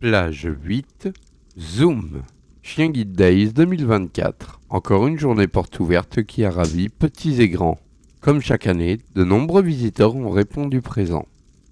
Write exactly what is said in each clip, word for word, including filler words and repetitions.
Plage huit, Zoom, Chien Guide Days deux mille vingt-quatre. Encore une journée porte ouverte qui a ravi petits et grands. Comme chaque année, de nombreux visiteurs ont répondu présent.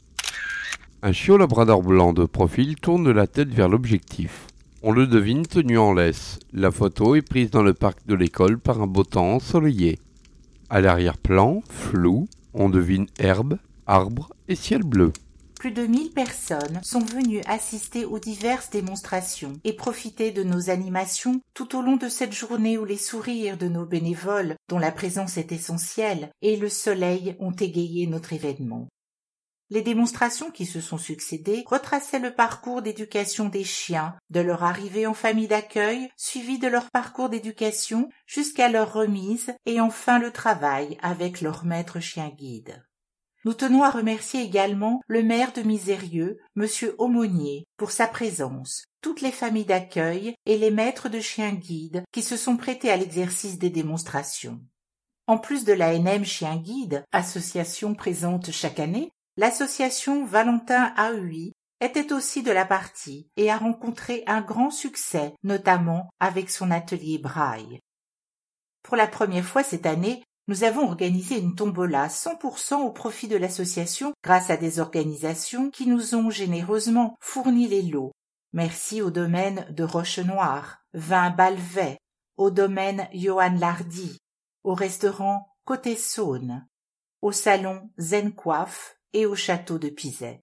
Un chiot labrador blanc de profil tourne la tête vers l'objectif. On le devine tenu en laisse. La photo est prise dans le parc de l'école par un beau temps ensoleillé. À l'arrière-plan, flou, on devine herbe, arbres et ciel bleu. Plus de mille personnes sont venues assister aux diverses démonstrations et profiter de nos animations tout au long de cette journée où les sourires de nos bénévoles, dont la présence est essentielle, et le soleil ont égayé notre événement. Les démonstrations qui se sont succédées retraçaient le parcours d'éducation des chiens, de leur arrivée en famille d'accueil, suivi de leur parcours d'éducation jusqu'à leur remise et enfin le travail avec leur maître chien guide. Nous tenons à remercier également le maire de Misérieux, Monsieur Aumônier, pour sa présence, toutes les familles d'accueil et les maîtres de chiens guides qui se sont prêtés à l'exercice des démonstrations. En plus de l'A N M Chien Guide, association présente chaque année, l'association Valentin A U I était aussi de la partie et a rencontré un grand succès, notamment avec son atelier braille. Pour la première fois cette année, nous avons organisé une tombola cent pour cent au profit de l'association grâce à des organisations qui nous ont généreusement fourni les lots. Merci au domaine de Roche-Noire, Vin Balvet, au domaine Johan Lardy, au restaurant Côté Saône, au salon Zen Coiffe et au château de Pizet.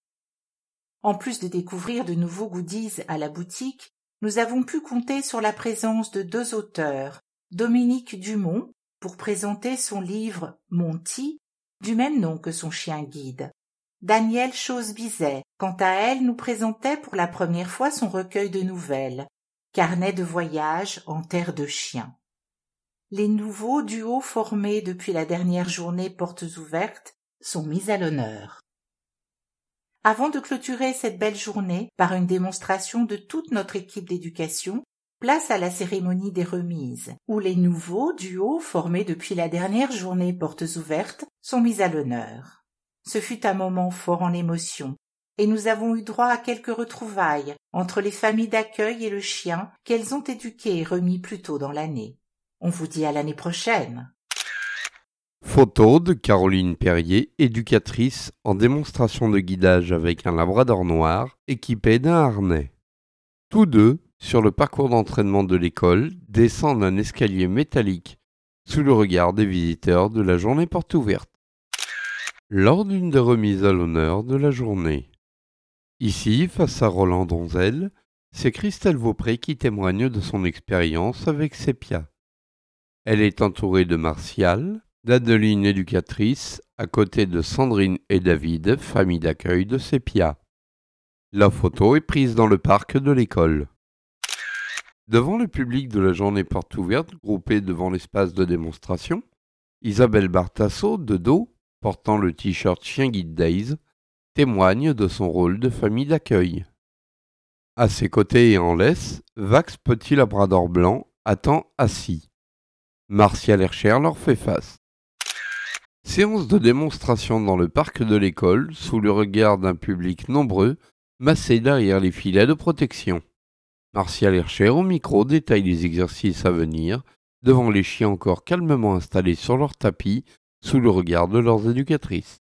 En plus de découvrir de nouveaux goodies à la boutique, nous avons pu compter sur la présence de deux auteurs, Dominique Dumont, pour présenter son livre « Monty », du même nom que son chien guide. Danielle Chose-Bizet, quant à elle, nous présentait pour la première fois son recueil de nouvelles, « Carnet de voyage en terre de chiens ». Les nouveaux duos formés depuis la dernière journée portes ouvertes sont mis à l'honneur. Avant de clôturer cette belle journée par une démonstration de toute notre équipe d'éducation, place à la cérémonie des remises, où les nouveaux duos formés depuis la dernière journée portes ouvertes sont mis à l'honneur. Ce fut un moment fort en émotion, et nous avons eu droit à quelques retrouvailles entre les familles d'accueil et le chien qu'elles ont éduqué et remis plus tôt dans l'année. On vous dit à l'année prochaine. Photo de Caroline Perrier, éducatrice en démonstration de guidage avec un labrador noir équipé d'un harnais. Tous deux, sur le parcours d'entraînement de l'école, descendent un escalier métallique sous le regard des visiteurs de la journée porte ouverte. Lors d'une des remises à l'honneur de la journée. Ici, face à Roland Donzel, c'est Christelle Vaupré qui témoigne de son expérience avec Sepia. Elle est entourée de Martial, d'Adeline éducatrice, à côté de Sandrine et David, famille d'accueil de Sepia. La photo est prise dans le parc de l'école. Devant le public de la journée porte ouverte, groupé devant l'espace de démonstration, Isabelle Bartasso, de dos, portant le t-shirt Chien Guide Days, témoigne de son rôle de famille d'accueil. À ses côtés et en laisse, Vax petit labrador blanc attend assis. Martial Hercher leur fait face. Séance de démonstration dans le parc de l'école, sous le regard d'un public nombreux, massé derrière les filets de protection. Martial Hercher au micro détaille les exercices à venir, devant les chiens encore calmement installés sur leur tapis, sous le regard de leurs éducatrices.